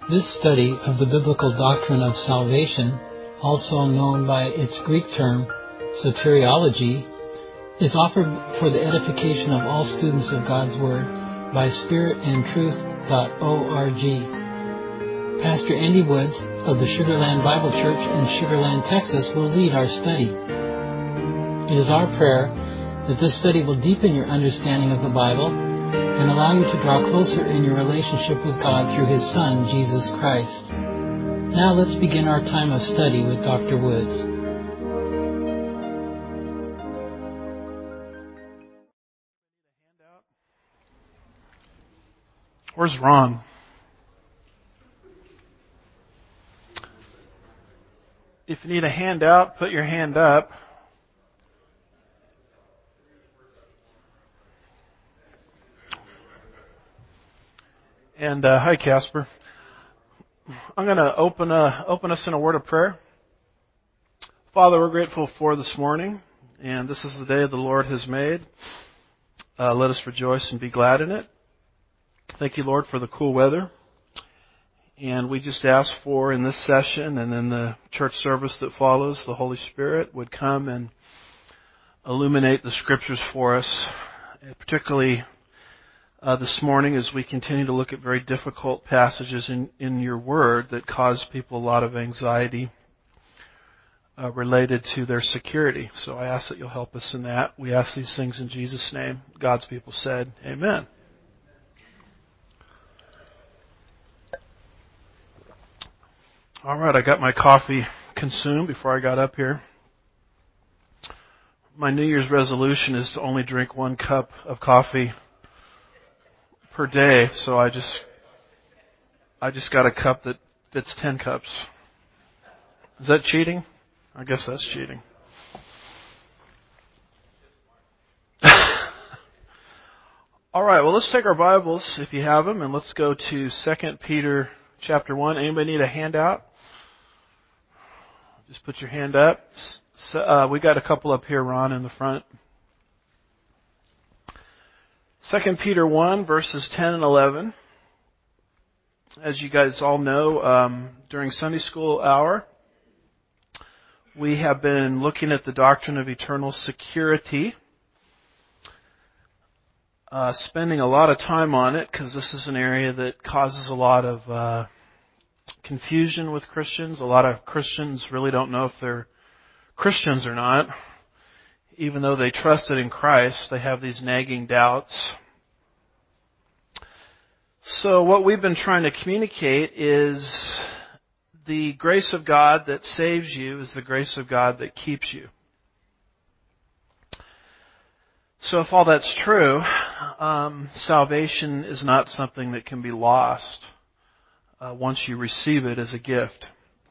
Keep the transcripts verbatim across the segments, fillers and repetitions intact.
This study of the biblical doctrine of salvation, also known by its Greek term, soteriology, is offered for the edification of all students of God's Word by spirit and truth dot org. Pastor Andy Woods of the Sugar Land Bible Church in Sugar Land, Texas will lead our study. It is our prayer that this study will deepen your understanding of the Bible and allow you to draw closer in your relationship with God through His Son, Jesus Christ. Now let's begin our time of study with Doctor Woods. Where's Ron? If you need a handout, put your hand up. And uh, hi, Casper. I'm going to open uh, open us in a word of prayer. Father, we're grateful for this morning, and this is the day the Lord has made. Uh, let us rejoice and be glad in it. Thank you, Lord, for the cool weather. And we just ask for in this session and in the church service that follows, the Holy Spirit would come and illuminate the Scriptures for us, particularly Uh, this morning as we continue to look at very difficult passages in, in your Word that cause people a lot of anxiety uh, related to their security. So I ask that you'll help us in that. We ask these things in Jesus' name. God's people said, Amen. All right, I got my coffee consumed before I got up here. My New Year's resolution is to only drink one cup of coffee per day, so I just I just got a cup that fits ten cups. Is that cheating? I guess that's cheating. All right, well, let's take our Bibles, if you have them, and let's go to Second Peter chapter one. Anybody need a handout? Just put your hand up. So, uh, we got a couple up here, Ron, in the front. Second Peter one, verses ten and eleven. As you guys all know, um, during Sunday school hour, we have been looking at the doctrine of eternal security, uh, spending a lot of time on it because this is an area that causes a lot of uh, confusion with Christians. A lot of Christians really don't know if they're Christians or not. Even though they trusted in Christ, they have these nagging doubts. So what we've been trying to communicate is the grace of God that saves you is the grace of God that keeps you. So if all that's true, um, salvation is not something that can be lost uh, once you receive it as a gift.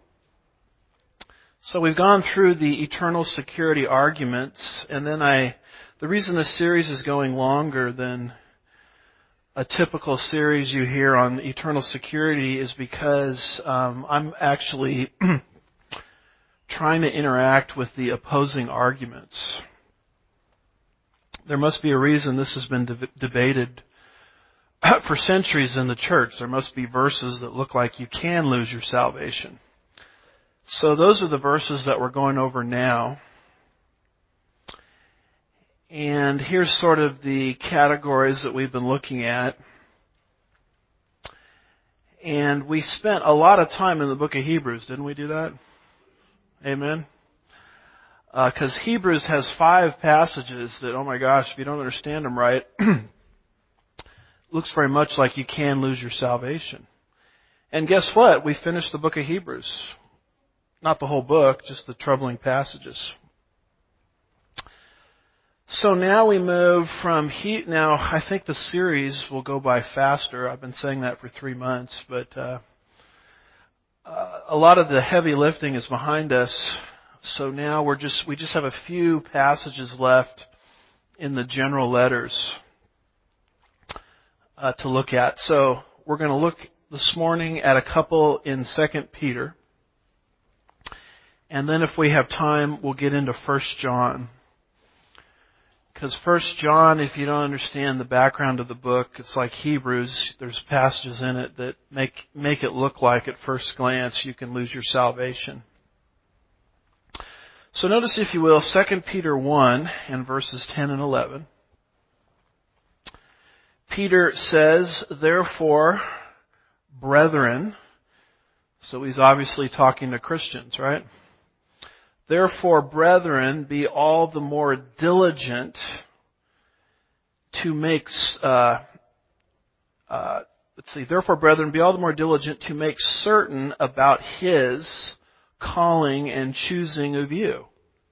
So we've gone through the eternal security arguments, and then I, the reason this series is going longer than a typical series you hear on eternal security is because um, I'm actually trying to interact with the opposing arguments. There must be a reason this has been de- debated for centuries in the church. There must be verses that look like you can lose your salvation. So those are the verses that we're going over now. And here's sort of the categories that we've been looking at. And we spent a lot of time in the book of Hebrews. Didn't we do that? Amen? Because uh, Hebrews has five passages that, oh my gosh, if you don't understand them right, looks very much like you can lose your salvation. And guess what? We finished the book of Hebrews. Not the whole book, just the troubling passages. So now we move from he. Now I think the series will go by faster. I've been saying that for three months, but uh, uh, a lot of the heavy lifting is behind us. So now we're just we just have a few passages left in the general letters uh, to look at. So we're going to look this morning at a couple in Second Peter, and then if we have time, we'll get into First John. Because First John, if you don't understand the background of the book, it's like Hebrews. There's passages in it that make make it look like at first glance you can lose your salvation. So notice, if you will, Second Peter one and verses ten and eleven. Peter says, "Therefore, brethren," so he's obviously talking to Christians, right? "Therefore, brethren, be all the more diligent to make, uh, uh, let's see, therefore, brethren, be all the more diligent to make certain about His calling and choosing of you.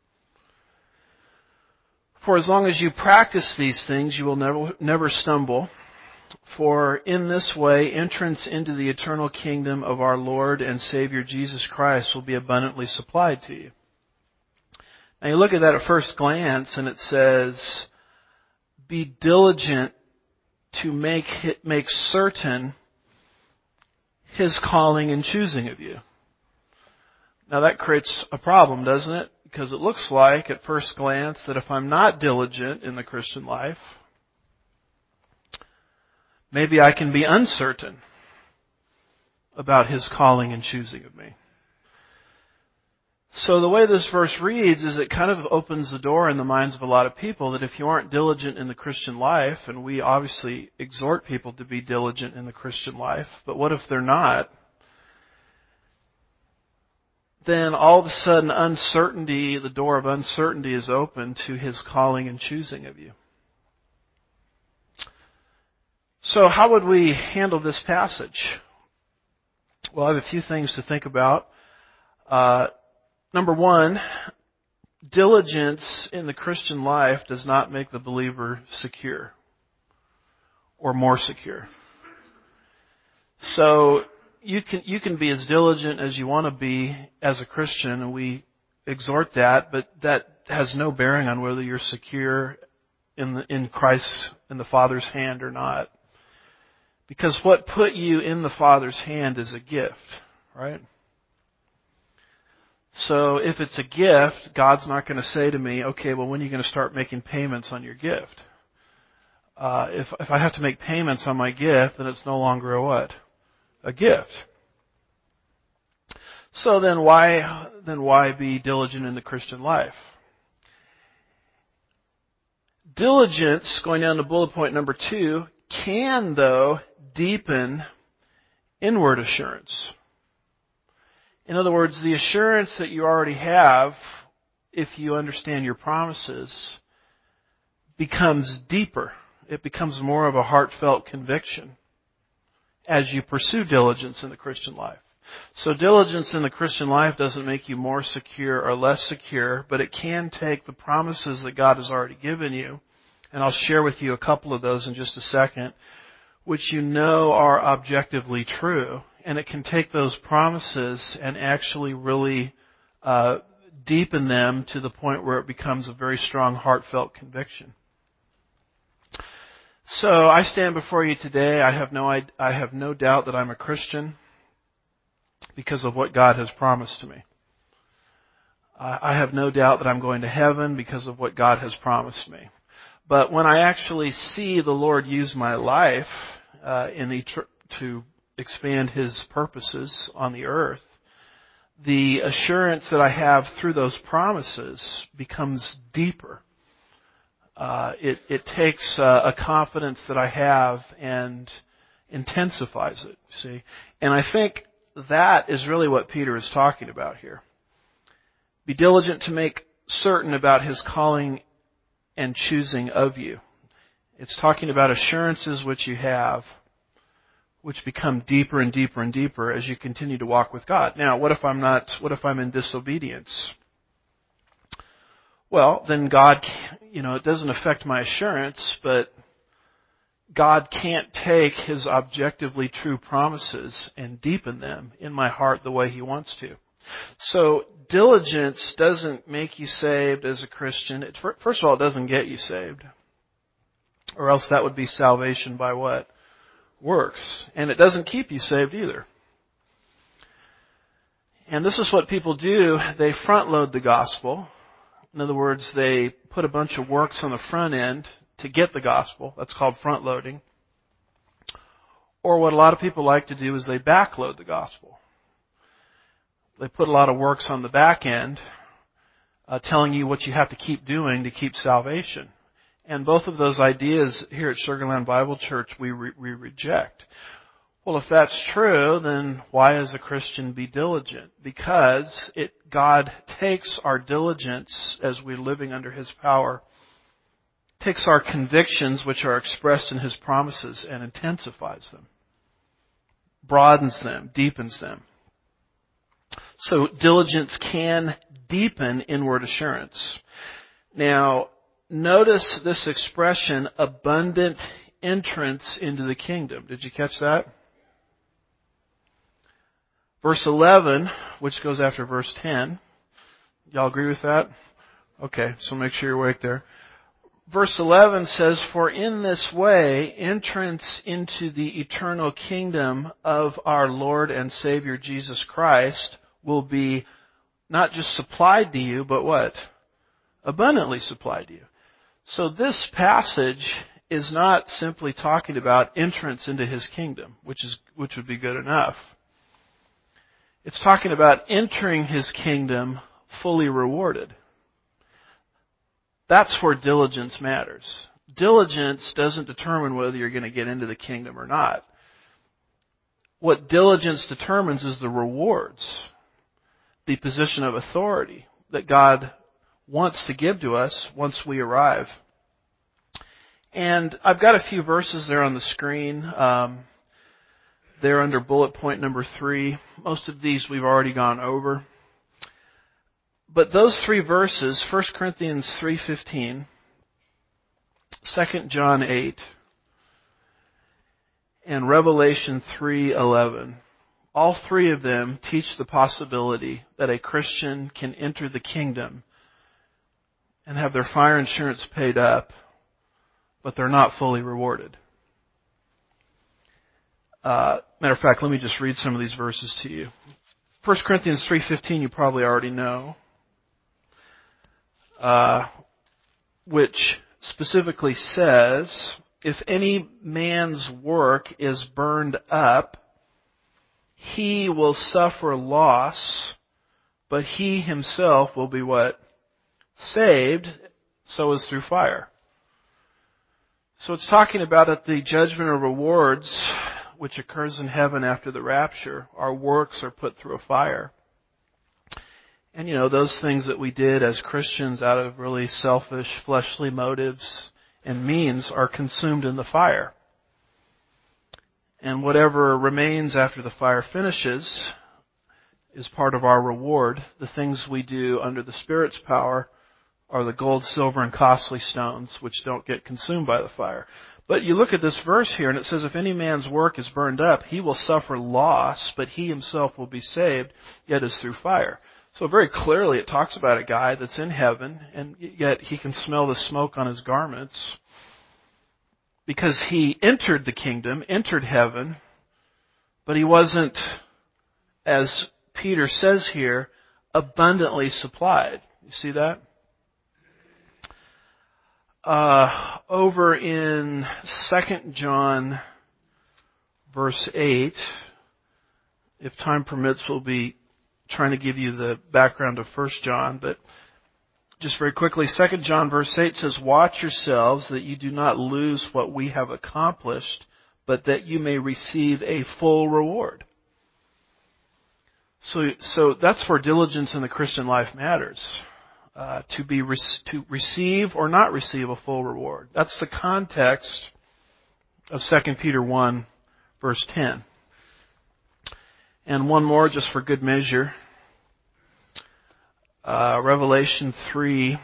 For as long as you practice these things, you will never, never stumble. For in this way, entrance into the eternal kingdom of our Lord and Savior Jesus Christ will be abundantly supplied to you." Now you look at that at first glance and it says, be diligent to make make certain His calling and choosing of you. Now that creates a problem, doesn't it? Because it looks like at first glance that if I'm not diligent in the Christian life, maybe I can be uncertain about His calling and choosing of me. So the way this verse reads is it kind of opens the door in the minds of a lot of people that if you aren't diligent in the Christian life, and we obviously exhort people to be diligent in the Christian life, but what if they're not? Then all of a sudden uncertainty, the door of uncertainty is open to His calling and choosing of you. So how would we handle this passage? Well, I have a few things to think about. Uh, Number one, diligence in the Christian life does not make the believer secure or more secure. So you can you can be as diligent as you want to be as a Christian, and we exhort that, but that has no bearing on whether you're secure in the, in Christ, in the Father's hand or not. Because what put you in the Father's hand is a gift, right? So if it's a gift, God's not going to say to me, okay, well, when are you going to start making payments on your gift? Uh, if, if I have to make payments on my gift, then it's no longer a what? A gift. So then why, then why be diligent in the Christian life? Diligence, going down to bullet point number two, can, though, deepen inward assurance. In other words, the assurance that you already have, if you understand your promises, becomes deeper. It becomes more of a heartfelt conviction as you pursue diligence in the Christian life. So diligence in the Christian life doesn't make you more secure or less secure, but it can take the promises that God has already given you, and I'll share with you a couple of those in just a second, which you know are objectively true. And it can take those promises and actually really uh, deepen them to the point where it becomes a very strong, heartfelt conviction. So I stand before you today. I have no I have no doubt that I'm a Christian because of what God has promised to me. I have no doubt that I'm going to heaven because of what God has promised me. But when I actually see the Lord use my life uh, in the tr- to expand His purposes on the earth, the assurance that I have through those promises becomes deeper. Uh, it, it takes uh, a confidence that I have and intensifies it, see. And I think that is really what Peter is talking about here. Be diligent to make certain about His calling and choosing of you. It's talking about assurances which you have, which become deeper and deeper and deeper as you continue to walk with God. Now, what if I'm not, what if I'm in disobedience? Well, then God, you know, it doesn't affect my assurance, but God can't take His objectively true promises and deepen them in my heart the way He wants to. So, diligence doesn't make you saved as a Christian. It, first of all, it doesn't get you saved. Or else that would be salvation by what? Works. And it doesn't keep you saved either. And this is what people do. They front load the gospel. In other words, they put a bunch of works on the front end to get the gospel. That's called front loading. Or what a lot of people like to do is they backload the gospel. They put a lot of works on the back end, uh, telling you what you have to keep doing to keep salvation. And both of those ideas here at Sugar Land Bible Church we, re- we reject. Well, if that's true, then why as a Christian be diligent? Because it, God takes our diligence as we're living under His power, takes our convictions which are expressed in His promises and intensifies them, broadens them, deepens them. So diligence can deepen inward assurance. Now, notice this expression, abundant entrance into the kingdom. Did you catch that? Verse eleven, which goes after verse ten. Y'all agree with that? Okay, so make sure you're awake there. Verse eleven says, "For in this way, entrance into the eternal kingdom of our Lord and Savior Jesus Christ will be not just supplied to you, but what? Abundantly supplied to you." So this passage is not simply talking about entrance into His kingdom, which is which would be good enough. It's talking about entering His kingdom fully rewarded. That's where diligence matters. Diligence doesn't determine whether you're going to get into the kingdom or not. What diligence determines is the rewards, the position of authority that God wants to give to us once we arrive. And I've got a few verses there on the screen. Um, they're under bullet point number three. Most of these we've already gone over. But those three verses, First Corinthians three fifteen, Second John eight, and Revelation three eleven, all three of them teach the possibility that a Christian can enter the kingdom and have their fire insurance paid up, but they're not fully rewarded. Uh, matter of fact, let me just read some of these verses to you. First Corinthians three fifteen you probably already know, uh, which specifically says, "If any man's work is burned up, he will suffer loss, but he himself will be" what? "Saved, so as through fire." So it's talking about at the judgment of rewards, which occurs in heaven after the rapture, our works are put through a fire. And you know, those things that we did as Christians out of really selfish, fleshly motives and means are consumed in the fire. And whatever remains after the fire finishes is part of our reward. The things we do under the Spirit's power are the gold, silver, and costly stones, which don't get consumed by the fire. But you look at this verse here, and it says, "If any man's work is burned up, he will suffer loss, but he himself will be saved, yet as through fire." So very clearly it talks about a guy that's in heaven, and yet he can smell the smoke on his garments because he entered the kingdom, entered heaven, but he wasn't, as Peter says here, abundantly supplied. You see that? Uh, over in Second John verse eight, if time permits, we'll be trying to give you the background of First John, but just very quickly, Second John verse eight says, "Watch yourselves that you do not lose what we have accomplished, but that you may receive a full reward." So, so that's where diligence in the Christian life matters. Uh, to be re- to receive or not receive a full reward. That's the context of Second Peter one, verse ten. And one more, just for good measure. Uh, Revelation three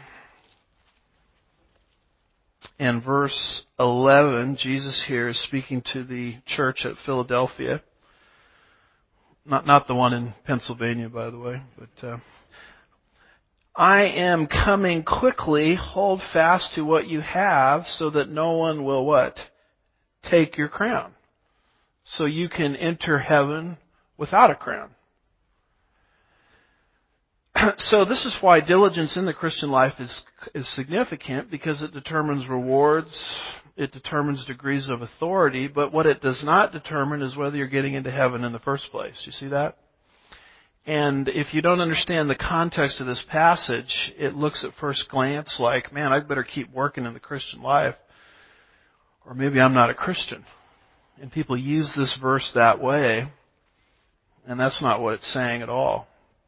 and verse eleven. Jesus here is speaking to the church at Philadelphia. Not not the one in Pennsylvania, by the way, but. Uh, "I am coming quickly. Hold fast to what you have so that no one will" what? "Take your crown." So you can enter heaven without a crown. So this is why diligence in the Christian life is is significant, because it determines rewards, it determines degrees of authority, but what it does not determine is whether you're getting into heaven in the first place. You see that? And if you don't understand the context of this passage, it looks at first glance like, man, I'd better keep working in the Christian life, or maybe I'm not a Christian. And people use this verse that way, and that's not what it's saying at all.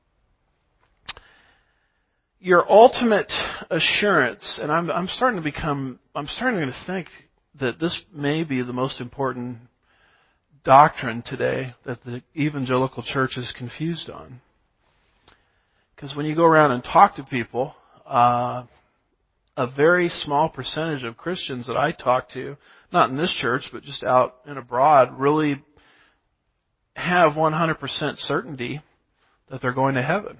Your ultimate assurance, and I'm, I'm starting to become, I'm starting to think that this may be the most important doctrine today that the evangelical church is confused on. Because when you go around and talk to people, uh, a very small percentage of Christians that I talk to, not in this church, but just out and abroad, really have one hundred percent certainty that they're going to heaven.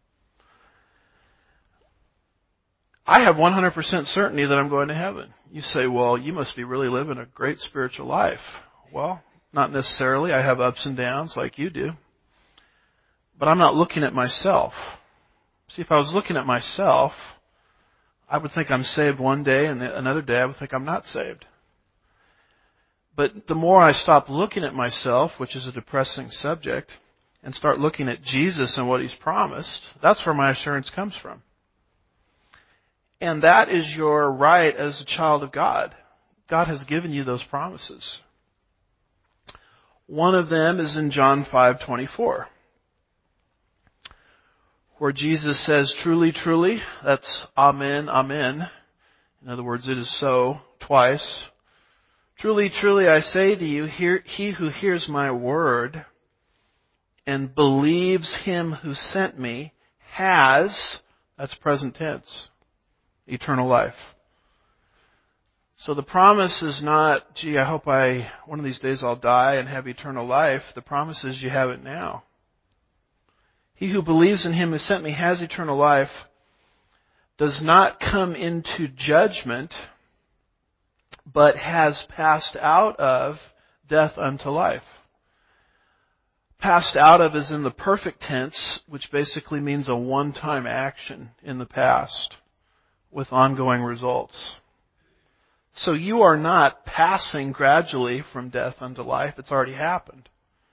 I have one hundred percent certainty that I'm going to heaven. You say, well, you must be really living a great spiritual life. Well, not necessarily. I have ups and downs like you do. But I'm not looking at myself. See, if I was looking at myself, I would think I'm saved one day, and another day I would think I'm not saved. But the more I stop looking at myself, which is a depressing subject, and start looking at Jesus and what He's promised, that's where my assurance comes from. And that is your right as a child of God. God has given you those promises. One of them is in John five twenty-four, where Jesus says, truly, truly, that's amen, amen. In other words, it is so, twice. Truly, truly, I say to you, he who hears my word and believes Him who sent me has, that's present tense, eternal life. So the promise is not, gee, I hope I, one of these days I'll die and have eternal life. The promise is you have it now. He who believes in Him who sent me has eternal life, does not come into judgment, but has passed out of death unto life. Passed out of is in the perfect tense, which basically means a one-time action in the past with ongoing results. So you are not passing gradually from death unto life. It's already happened.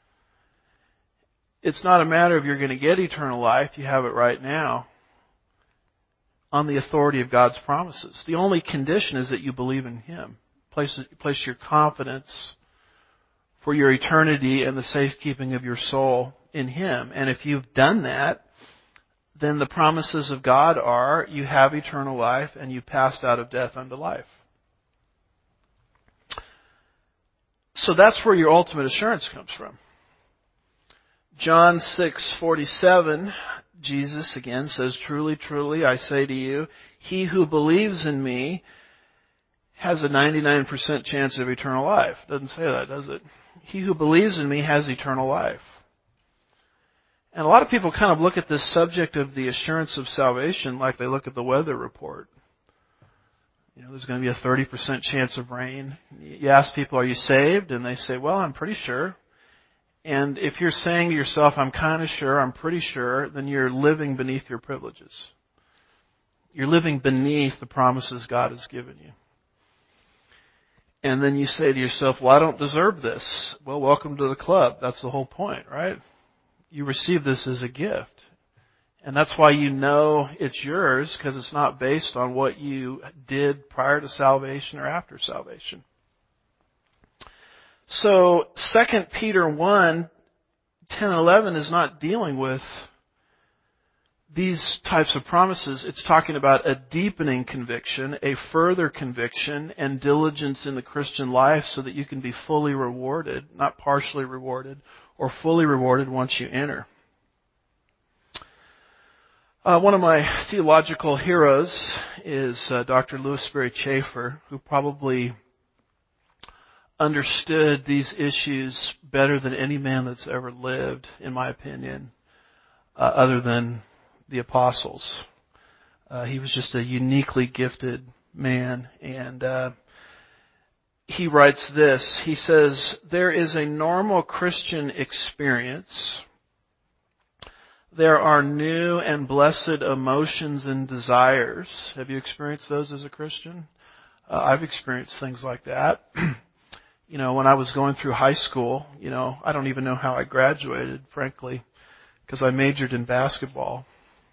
It's not a matter of you're going to get eternal life. You have it right now on the authority of God's promises. The only condition is that you believe in Him. Place, place your confidence for your eternity and the safekeeping of your soul in Him. And if you've done that, then the promises of God are you have eternal life and you passed out of death unto life. So that's where your ultimate assurance comes from. John six forty-seven, Jesus again says, truly, truly, I say to you, he who believes in me has a ninety-nine percent chance of eternal life. Doesn't say that, does it? He who believes in me has eternal life. And a lot of people kind of look at this subject of the assurance of salvation like they look at the weather report. You know, there's going to be a thirty percent chance of rain. You ask people, are you saved? And they say, well, I'm pretty sure. And if you're saying to yourself, I'm kind of sure, I'm pretty sure, then you're living beneath your privileges. You're living beneath the promises God has given you. And then you say to yourself, well, I don't deserve this. Well, welcome to the club. That's the whole point, right? You receive this as a gift. And that's why you know it's yours, because it's not based on what you did prior to salvation or after salvation. So Second Peter one, ten and eleven is not dealing with these types of promises. It's talking about a deepening conviction, a further conviction, and diligence in the Christian life so that you can be fully rewarded, not partially rewarded, or fully rewarded once you enter. Uh, one of my theological heroes is uh, Doctor Louis Sperry Chafer, who probably understood these issues better than any man that's ever lived, in my opinion, uh, other than the apostles. Uh, he was just a uniquely gifted man, and uh, he writes this. He says, there is a normal Christian experience there are new and blessed emotions and desires. Have you experienced those as a Christian? Uh, I've experienced things like that. You know, when I was going through high school, you know, I don't even know how I graduated, frankly, because I majored in basketball.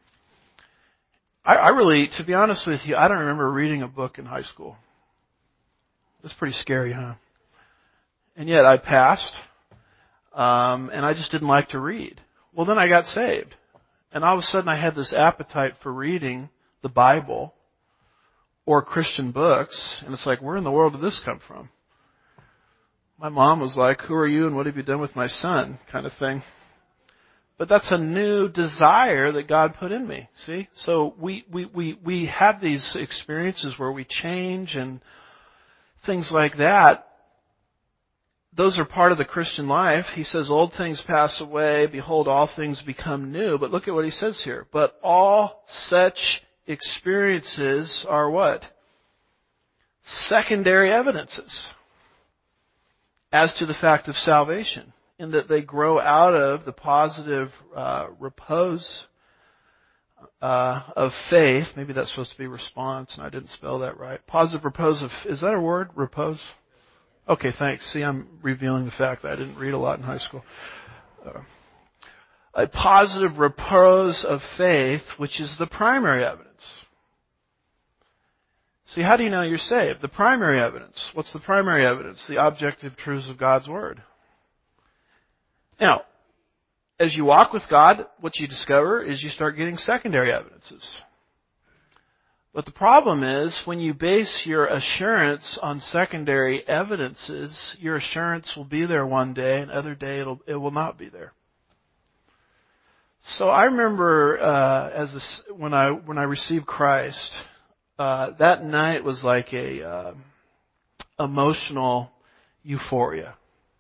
I, I really, to be honest with you, I don't remember reading a book in high school. That's pretty scary, huh? And yet I passed, um, and I just didn't like to read. Well, then I got saved. And all of a sudden I had this appetite for reading the Bible or Christian books. And it's like, where in the world did this come from? My mom was like, who are you and what have you done with my son? Kind of thing. But that's a new desire that God put in me. See? So we, we, we, we have these experiences where we change and things like that. Those are part of the Christian life. He says, old things pass away. Behold, all things become new. But look at what he says here. But all such experiences are what? Secondary evidences as to the fact of salvation, in that they grow out of the positive uh, repose uh, of faith. Maybe that's supposed to be response, and I didn't spell that right. Positive repose of, is that a word? Repose? Okay, thanks. See, I'm revealing the fact that I didn't read a lot in high school. Uh, a positive repose of faith, which is the primary evidence. See, how do you know you're saved? The primary evidence. What's the primary evidence? The objective truths of God's Word. Now, as you walk with God, what you discover is you start getting secondary evidences. But the problem is, when you base your assurance on secondary evidences, your assurance will be there one day, and other day it'll, it will not be there. So I remember uh, as a, when I when I received Christ, uh, that night was like a uh, emotional euphoria,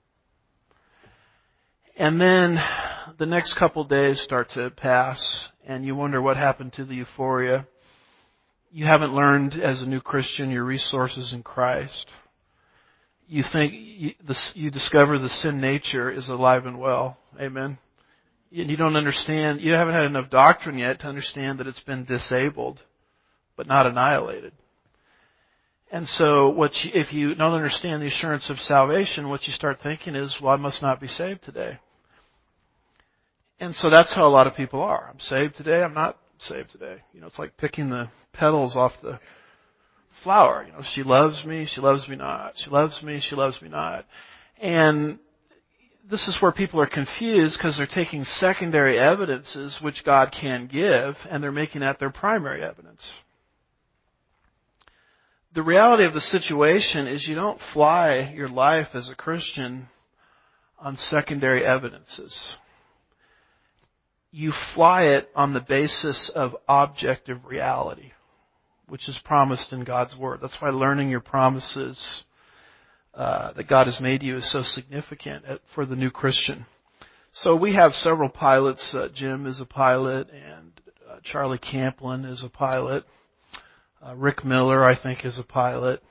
and then the next couple days start to pass, and you wonder what happened to the euphoria. You haven't learned as a new Christian your resources in Christ. You think you, the, you discover the sin nature is alive and well. Amen. And you don't understand. You haven't had enough doctrine yet to understand that it's been disabled, but not annihilated. And so, what you, if you don't understand the assurance of salvation, what you start thinking is, "Well, I must not be saved today." And so that's how a lot of people are. I'm saved today. I'm not saved today. You know, it's like picking the petals off the flower. You know, she loves me, she loves me not. She loves me, she loves me not. And this is where people are confused because they're taking secondary evidences which God can give, and they're making that their primary evidence. The reality of the situation is you don't fly your life as a Christian on secondary evidences. You fly it on the basis of objective reality, which is promised in God's Word. That's why learning your promises uh, that God has made you is so significant for the new Christian. So we have several pilots. Uh, Jim is a pilot, and uh, Charlie Camplin is a pilot. Uh, Rick Miller, I think, is a pilot.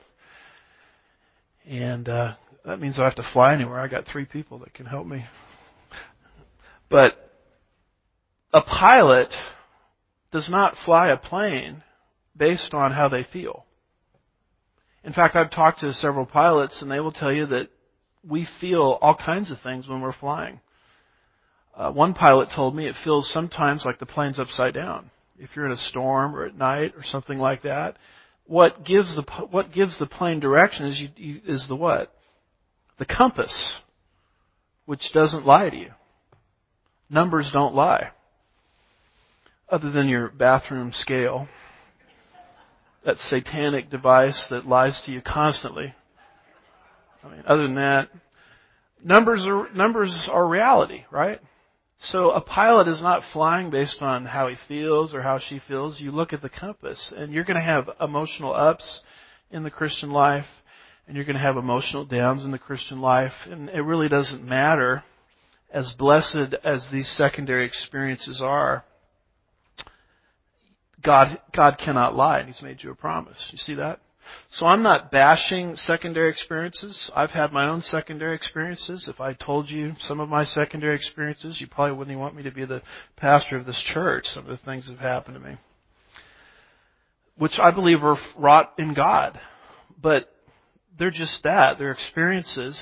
And uh, that means I have to fly anywhere. I got three people that can help me. But a pilot does not fly a plane based on how they feel. In fact, I've talked to several pilots, and they will tell you that we feel all kinds of things when we're flying. Uh, one pilot told me it feels sometimes like the plane's upside down. If you're in a storm or at night or something like that, what gives the what gives the plane direction is you, you, is the what? The compass, which doesn't lie to you. Numbers don't lie. Other than your bathroom scale, that satanic device that lies to you constantly. I mean, other than that, numbers are numbers are reality, right? So a pilot is not flying based on how he feels or how she feels. You look at the compass, and you're going to have emotional ups in the Christian life, and you're going to have emotional downs in the Christian life, and it really doesn't matter. As blessed as these secondary experiences are, God, God cannot lie, and He's made you a promise. You see that? So I'm not bashing secondary experiences. I've had my own secondary experiences. If I told you some of my secondary experiences, you probably wouldn't even want me to be the pastor of this church. Some of the things that have happened to me, which I believe are wrought in God. But they're just that. They're experiences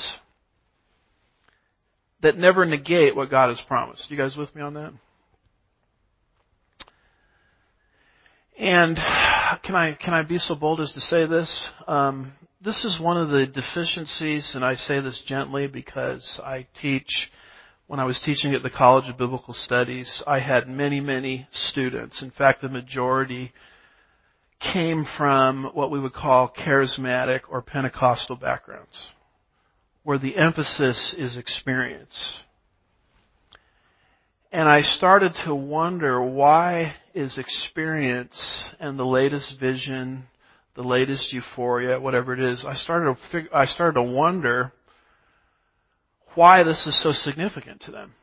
that never negate what God has promised. You guys with me on that? And can I can I be so bold as to say this? Um, this is one of the deficiencies, and I say this gently because I teach. When I was teaching at the College of Biblical Studies, I had many, many students. In fact, the majority came from what we would call charismatic or Pentecostal backgrounds, where the emphasis is experience. And I started to wonder, why is experience and the latest vision, the latest euphoria, whatever it is, I started to figure, I started to wonder why this is so significant to them.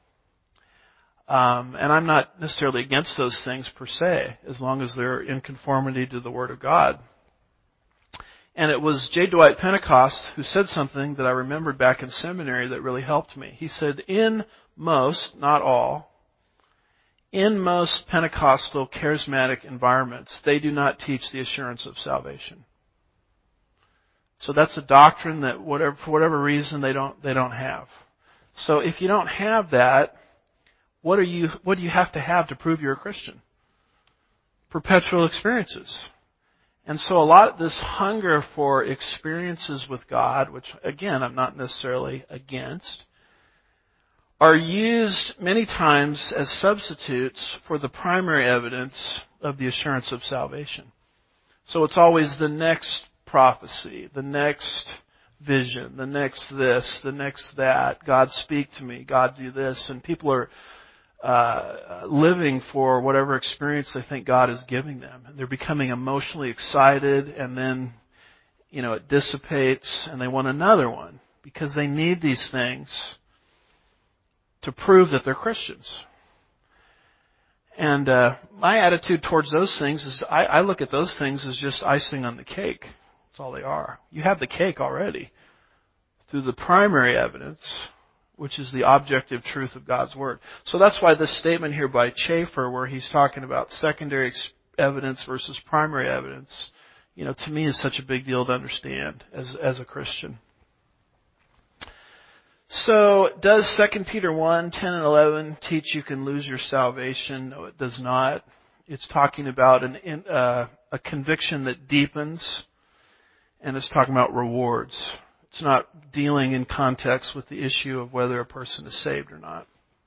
Um, and I'm not necessarily against those things per se, as long as they're in conformity to the Word of God. And it was J. Dwight Pentecost who said something that I remembered back in seminary that really helped me. He said, in most, not all, in most Pentecostal charismatic environments, they do not teach the assurance of salvation. So that's a doctrine that whatever, for whatever reason they don't, they don't have. So if you don't have that, what are you, what do you have to have to prove you're a Christian? Perpetual experiences. And so a lot of this hunger for experiences with God, which again I'm not necessarily against, are used many times as substitutes for the primary evidence of the assurance of salvation. So it's always the next prophecy, the next vision, the next this, the next that. God speak to me, God do this. And people are uh, living for whatever experience they think God is giving them. And they're becoming emotionally excited, and then, you know, it dissipates and they want another one because they need these things to prove that they're Christians. And uh, my attitude towards those things is I, I look at those things as just icing on the cake. That's all they are. You have the cake already through the primary evidence, which is the objective truth of God's Word. So that's why this statement here by Chafer, where he's talking about secondary evidence versus primary evidence, you know, to me is such a big deal to understand as as a Christian. So, does Second Peter one, ten and eleven teach you can lose your salvation? No, it does not. It's talking about an, uh, a conviction that deepens, and it's talking about rewards. It's not dealing in context with the issue of whether a person is saved or not.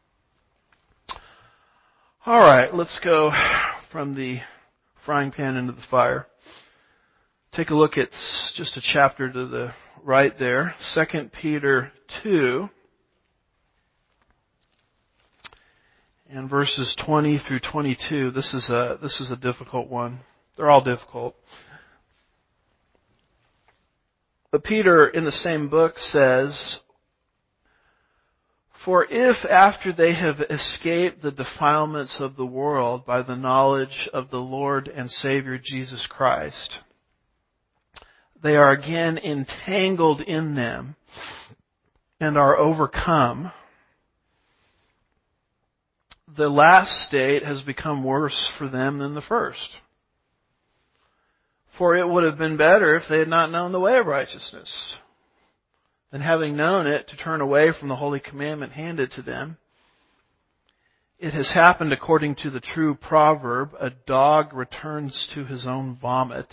All right, let's go from the frying pan into the fire. Take a look at just a chapter to the right there, Second Peter two, and verses twenty through twenty-two. This is a this is a difficult one. They're all difficult. But Peter, in the same book, says, "For if after they have escaped the defilements of the world by the knowledge of the Lord and Savior Jesus Christ, they are again entangled in them and are overcome, the last state has become worse for them than the first. For it would have been better if they had not known the way of righteousness, than having known it to turn away from the holy commandment handed to them. It has happened according to the true proverb, a dog returns to his own vomit."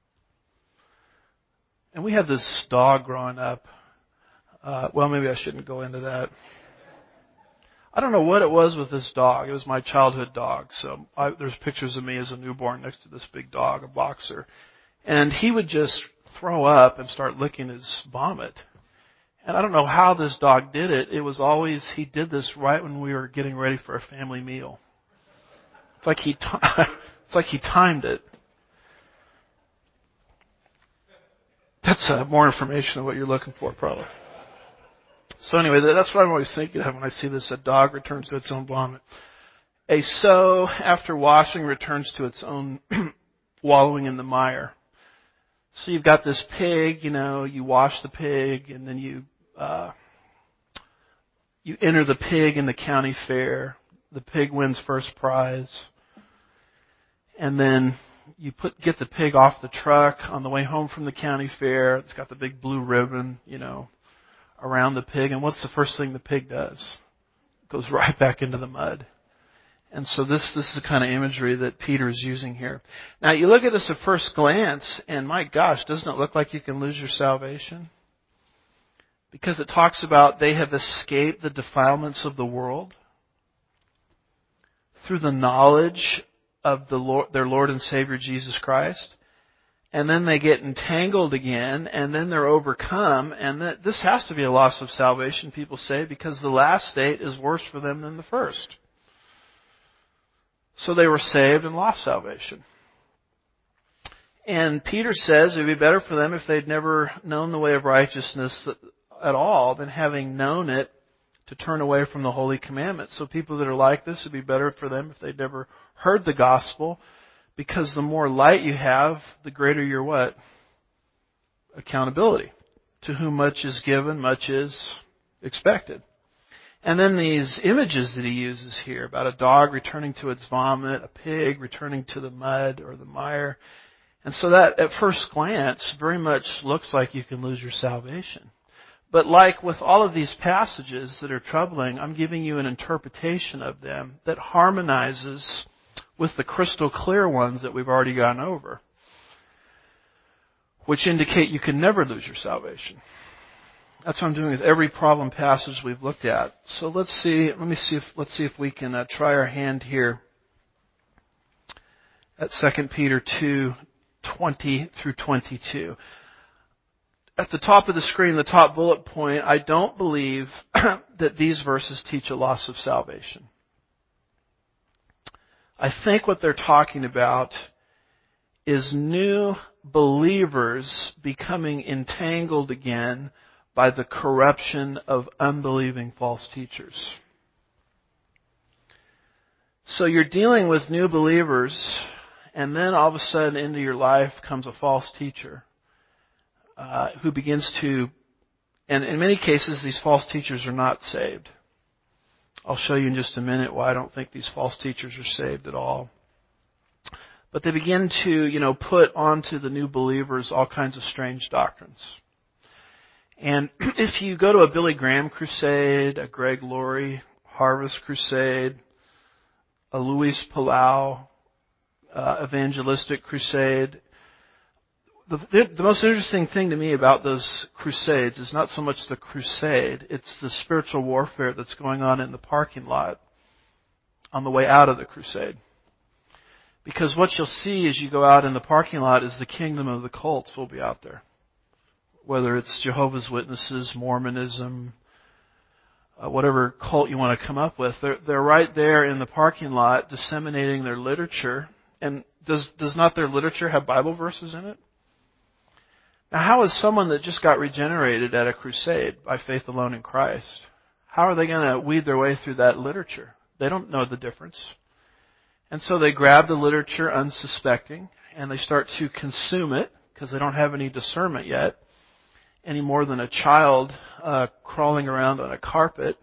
And we had this dog growing up. Uh, well, maybe I shouldn't go into that. I don't know what it was with this dog. It was my childhood dog. So I, there's pictures of me as a newborn next to this big dog, a boxer. And he would just throw up and start licking his vomit. And I don't know how this dog did it. It was always, he did this right when we were getting ready for a family meal. It's like he, t- it's like he timed it. That's uh, more information than what you're looking for, probably. So anyway, that's what I'm always thinking of when I see this. A dog returns to its own vomit. A sow, after washing, returns to its own wallowing in the mire. So you've got this pig, you know, you wash the pig, and then you uh, you enter the pig in the county fair. The pig wins first prize. And then you put get the pig off the truck on the way home from the county fair. It's got the big blue ribbon, you know, around the pig. And what's the first thing the pig does? It goes right back into the mud. And so this this is the kind of imagery that Peter is using here. Now you look at this at first glance, and my gosh, doesn't it look like you can lose your salvation? Because it talks about they have escaped the defilements of the world through the knowledge of the Lord, their Lord and Savior Jesus Christ. And then they get entangled again, and then they're overcome. And that, this has to be a loss of salvation, people say, because the last state is worse for them than the first. So they were saved and lost salvation. And Peter says it would be better for them if they'd never known the way of righteousness at all than having known it to turn away from the holy commandments. So people that are like this, it would be better for them if they'd never heard the gospel, because the more light you have, the greater your what? Accountability. To whom much is given, much is expected. And then these images that he uses here about a dog returning to its vomit, a pig returning to the mud or the mire. And so that, at first glance, very much looks like you can lose your salvation. But like with all of these passages that are troubling, I'm giving you an interpretation of them that harmonizes with the crystal clear ones that we've already gone over, which indicate you can never lose your salvation. That's what I'm doing with every problem passage we've looked at. So let's see. Let me see if let's see if we can uh, try our hand here at Second Peter two twenty through twenty-two. At the top of the screen, the top bullet point, I don't believe that these verses teach a loss of salvation. I think what they're talking about is new believers becoming entangled again by the corruption of unbelieving false teachers. So you're dealing with new believers, and then all of a sudden into your life comes a false teacher uh, who begins to, and in many cases these false teachers are not saved. I'll show you in just a minute why I don't think these false teachers are saved at all. But they begin to, you know, put onto the new believers all kinds of strange doctrines. And if you go to a Billy Graham crusade, a Greg Laurie Harvest crusade, a Luis Palau uh, evangelistic crusade, the, the most interesting thing to me about those crusades is not so much the crusade, it's the spiritual warfare that's going on in the parking lot on the way out of the crusade. Because what you'll see as you go out in the parking lot is the kingdom of the cults will be out there. Whether it's Jehovah's Witnesses, Mormonism, uh, whatever cult you want to come up with, they're, they're right there in the parking lot disseminating their literature. And does, does not their literature have Bible verses in it? Now, how is someone that just got regenerated at a crusade by faith alone in Christ, how are they going to weed their way through that literature? They don't know the difference. And so they grab the literature unsuspecting, and they start to consume it because they don't have any discernment yet, any more than a child uh, crawling around on a carpet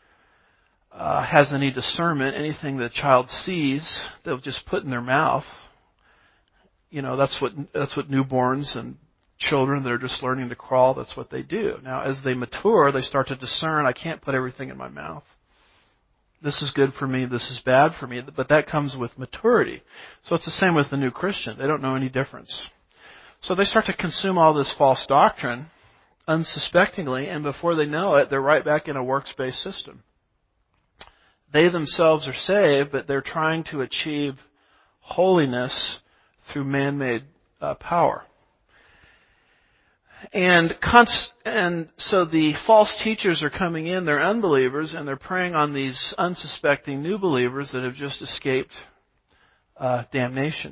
uh, has any discernment. Anything the child sees, they'll just put in their mouth. You know, that's what that's what newborns and children that are just learning to crawl, that's what they do. Now, as they mature, they start to discern, I can't put everything in my mouth. This is good for me, this is bad for me, but that comes with maturity. So it's the same with the new Christian. They don't know any difference. So they start to consume all this false doctrine unsuspectingly, and before they know it, they're right back in a works-based system. They themselves are saved, but they're trying to achieve holiness through man-made uh, power. And, cons- and so the false teachers are coming in, they're unbelievers, and they're preying on these unsuspecting new believers that have just escaped uh, damnation.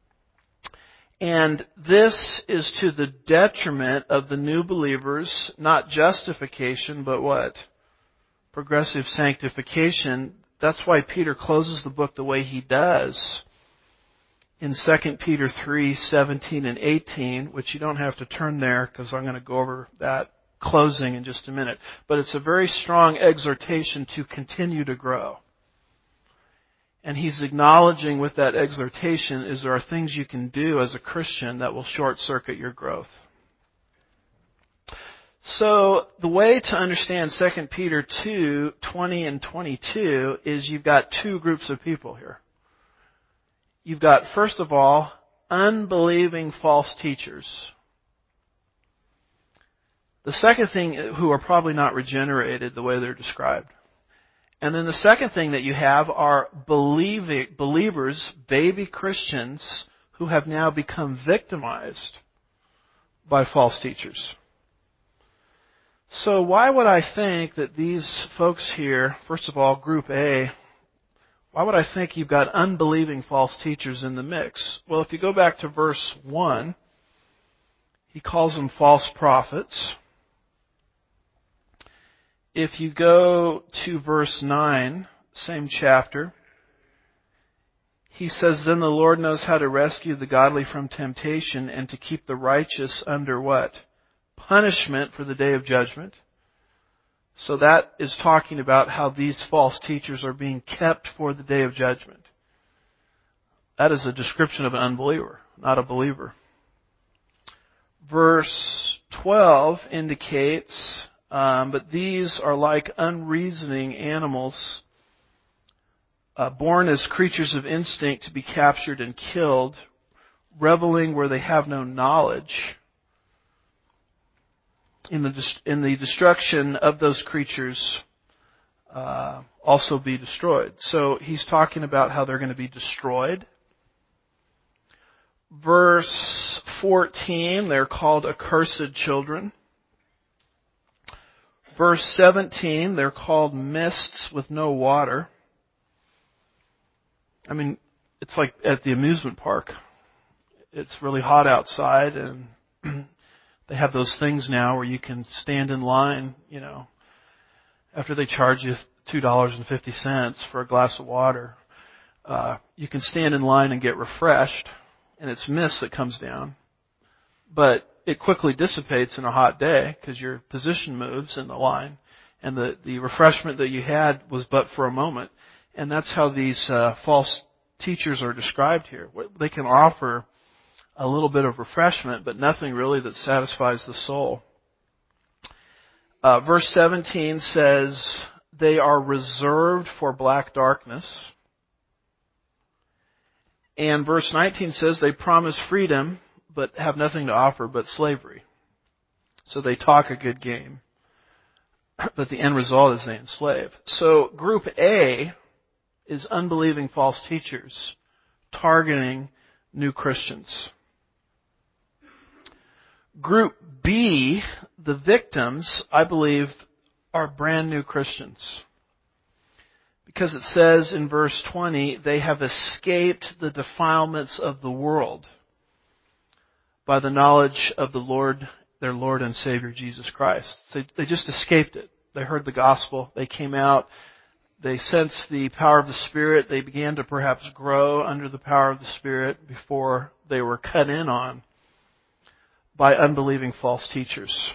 And this is to the detriment of the new believers, not justification, but what? Progressive sanctification. That's why Peter closes the book the way he does. in Second Peter three, seventeen and eighteen, which you don't have to turn there because I'm going to go over that closing in just a minute. But it's a very strong exhortation to continue to grow. And he's acknowledging with that exhortation is there are things you can do as a Christian that will short-circuit your growth. So the way to understand Second Peter two, twenty and twenty-two is you've got two groups of people here. You've got, first of all, unbelieving false teachers. The second thing, who are probably not regenerated the way they're described. And then the second thing that you have are believing, believers, baby Christians, who have now become victimized by false teachers. So why would I think that these folks here, first of all, Group A, why would I think you've got unbelieving false teachers in the mix? Well, if you go back to verse one, he calls them false prophets. If you go to verse nine, same chapter, he says, "Then the Lord knows how to rescue the godly from temptation and to keep the righteous under" what? Punishment for the day of judgment. So that is talking about how these false teachers are being kept for the day of judgment. That is a description of an unbeliever, not a believer. Verse twelve indicates, um, but these are like unreasoning animals, uh, born as creatures of instinct to be captured and killed, reveling where they have no knowledge. In the in the destruction of those creatures, uh, also be destroyed. So he's talking about how they're going to be destroyed. Verse fourteen, they're called accursed children. Verse seventeen, they're called mists with no water. I mean, it's like at the amusement park. It's really hot outside, and they have those things now where you can stand in line, you know, after they charge you two dollars and fifty cents for a glass of water. Uh, you can stand in line and get refreshed, and it's mist that comes down. But it quickly dissipates in a hot day because your position moves in the line, and the, the refreshment that you had was but for a moment. And that's how these uh, false teachers are described here. They can offer a little bit of refreshment, but nothing really that satisfies the soul. Uh, verse seventeen says, they are reserved for black darkness. And verse nineteen says, they promise freedom, but have nothing to offer but slavery. So they talk a good game, but the end result is they enslave. So Group A is unbelieving false teachers targeting new Christians. Group B, the victims, I believe, are brand new Christians. Because it says in verse twenty, they have escaped the defilements of the world by the knowledge of the Lord, their Lord and Savior, Jesus Christ. They, they just escaped it. They heard the gospel. They came out. They sensed the power of the Spirit. They began to perhaps grow under the power of the Spirit before they were cut in on by unbelieving false teachers.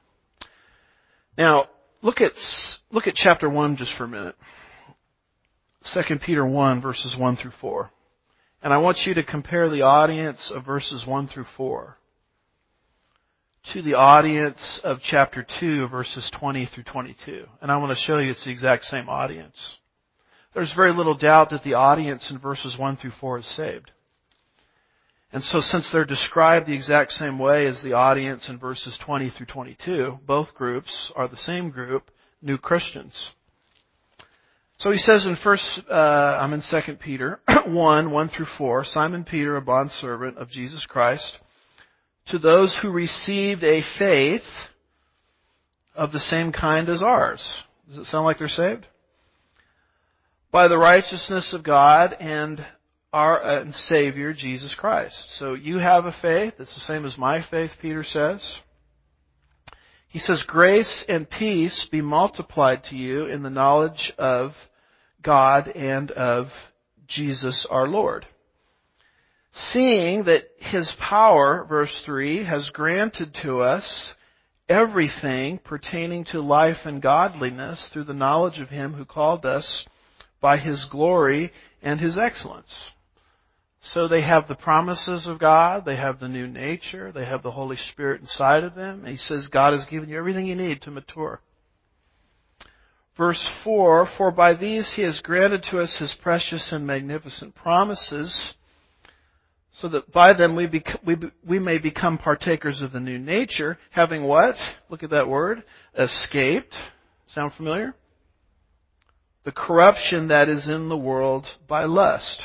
Now, look at look at chapter one just for a minute. Second Peter one, verses one through four. And I want you to compare the audience of verses one through four to the audience of chapter two, verses twenty through twenty-two. And I want to show you it's the exact same audience. There's very little doubt that the audience in verses one through four is saved. And so since they're described the exact same way as the audience in verses twenty through twenty-two, both groups are the same group, new Christians. So he says in first, uh, I'm in Second Peter one, one through four, Simon Peter, a bondservant of Jesus Christ, to those who received a faith of the same kind as ours. Does it sound like they're saved? By the righteousness of God and our uh, Savior, Jesus Christ. So you have a faith. It's the same as my faith, Peter says. He says, grace and peace be multiplied to you in the knowledge of God and of Jesus our Lord. Seeing that His power, verse three, has granted to us everything pertaining to life and godliness through the knowledge of Him who called us by His glory and His excellence. So they have the promises of God, they have the new nature, they have the Holy Spirit inside of them. And He says God has given you everything you need to mature. Verse four, for by these He has granted to us His precious and magnificent promises, so that by them we, bec- we, we may become partakers of the new nature, having what? Look at that word. Escaped. Sound familiar? The corruption that is in the world by lust.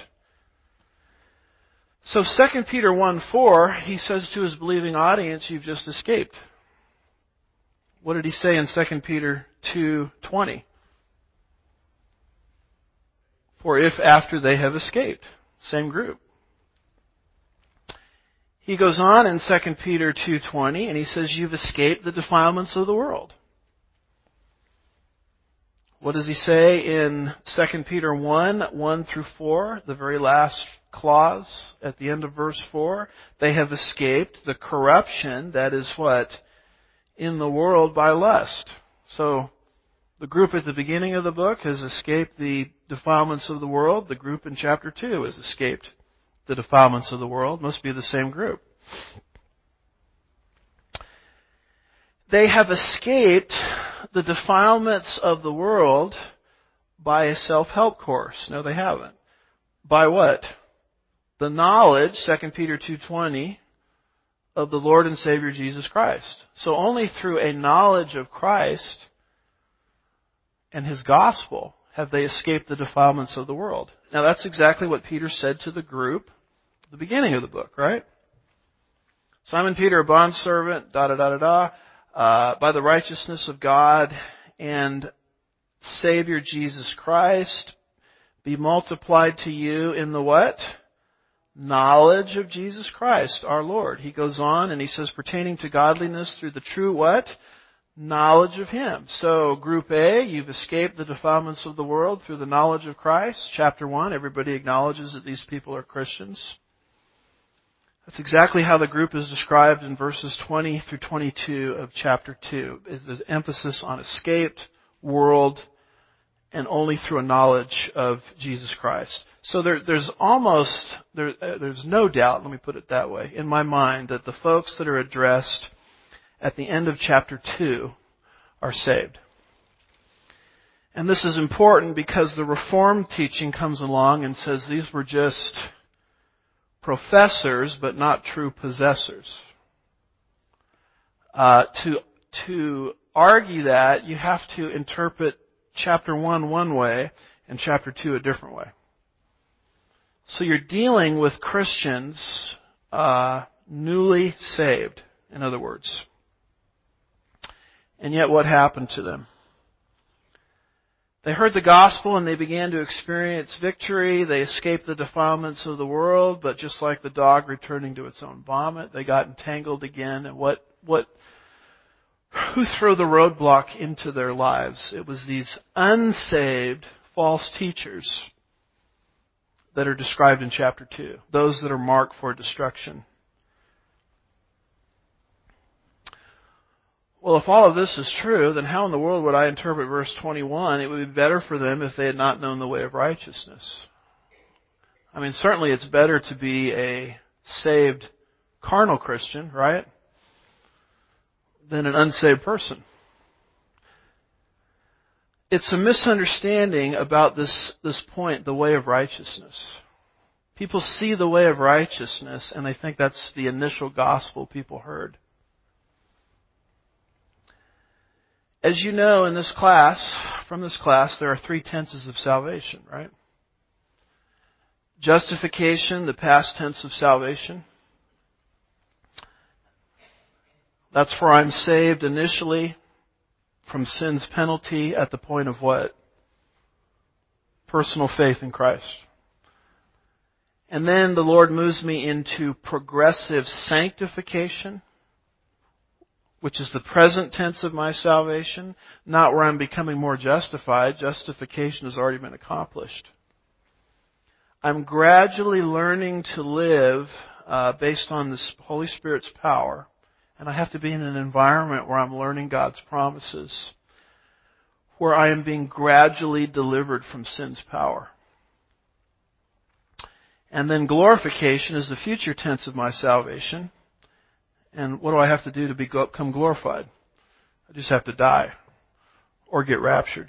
So Second Peter one four, he says to his believing audience, you've just escaped. What did he say in Second Peter two twenty? For if after they have escaped. Same group. He goes on in Second Peter two twenty and he says, you've escaped the defilements of the world. What does he say in Second Peter one, one through four, the very last clause at the end of verse four? They have escaped the corruption that is what? In the world by lust. So, the group at the beginning of the book has escaped the defilements of the world. The group in chapter two has escaped the defilements of the world. Must be the same group. They have escaped the defilements of the world by a self-help course. No, they haven't. By what? The knowledge, Second Peter two twenty, of the Lord and Savior Jesus Christ. So only through a knowledge of Christ and His gospel have they escaped the defilements of the world. Now that's exactly what Peter said to the group at the beginning of the book, right? Simon Peter, a bondservant, da da da da da, uh, by the righteousness of God and Savior Jesus Christ, be multiplied to you in the what? Knowledge of Jesus Christ, our Lord. He goes on and he says, pertaining to godliness through the true what? Knowledge of Him. So, Group A, you've escaped the defilements of the world through the knowledge of Christ. Chapter one, everybody acknowledges that these people are Christians. That's exactly how the group is described in verses twenty through twenty-two of chapter two. There's emphasis on escaped world and only through a knowledge of Jesus Christ. So there, there's almost, there, uh, there's no doubt, let me put it that way, in my mind that the folks that are addressed at the end of chapter two are saved. And this is important because the Reformed teaching comes along and says these were just professors but not true possessors. Uh, to, to argue that, you have to interpret chapter one one way and chapter two a different way. So you're dealing with Christians uh, newly saved, in other words. And yet what happened to them? They heard the gospel and they began to experience victory. They escaped the defilements of the world, but just like the dog returning to its own vomit, they got entangled again. And what, what, who threw the roadblock into their lives? It was these unsaved false teachers that are described in chapter two. Those that are marked for destruction. Well, if all of this is true, then how in the world would I interpret verse twenty-one? It would be better for them if they had not known the way of righteousness. I mean, certainly it's better to be a saved carnal Christian, right? Than an unsaved person. It's a misunderstanding about this, this point, the way of righteousness. People see the way of righteousness and they think that's the initial gospel people heard. As you know, in this class, from this class, there are three tenses of salvation, right? Justification, the past tense of salvation. That's where I'm saved initially from sin's penalty at the point of what? Personal faith in Christ. And then the Lord moves me into progressive sanctification, which is the present tense of my salvation, not where I'm becoming more justified. Justification has already been accomplished. I'm gradually learning to live uh, based on the Holy Spirit's power, and I have to be in an environment where I'm learning God's promises, where I am being gradually delivered from sin's power. And then glorification is the future tense of my salvation. And what do I have to do to become glorified? I just have to die or get raptured.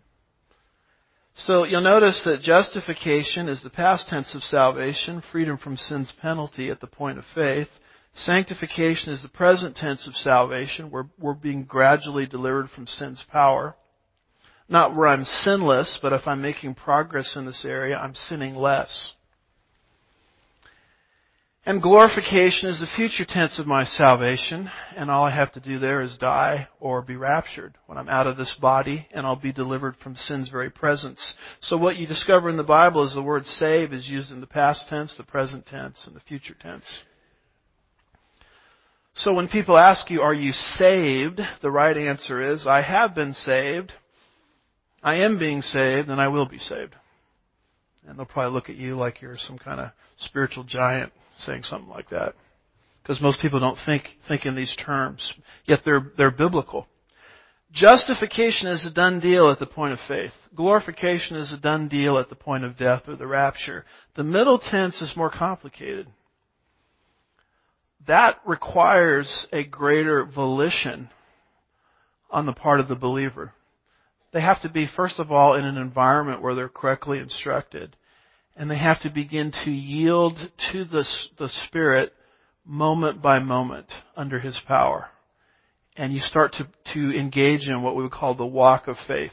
So you'll notice that justification is the past tense of salvation, freedom from sin's penalty at the point of faith. Sanctification is the present tense of salvation, where we're being gradually delivered from sin's power. Not where I'm sinless, but if I'm making progress in this area, I'm sinning less. And glorification is the future tense of my salvation, and all I have to do there is die or be raptured when I'm out of this body, and I'll be delivered from sin's very presence. So what you discover in the Bible is the word save is used in the past tense, the present tense, and the future tense. So when people ask you, are you saved? The right answer is, I have been saved, I am being saved, and I will be saved. And they'll probably look at you like you're some kind of spiritual giant saying something like that. Because most people don't think think in these terms. Yet they're they're biblical. Justification is a done deal at the point of faith. Glorification is a done deal at the point of death or the rapture. The middle tense is more complicated. That requires a greater volition on the part of the believer. They have to be, first of all, in an environment where they're correctly instructed. And they have to begin to yield to the, the Spirit moment by moment under His power. And you start to, to engage in what we would call the walk of faith.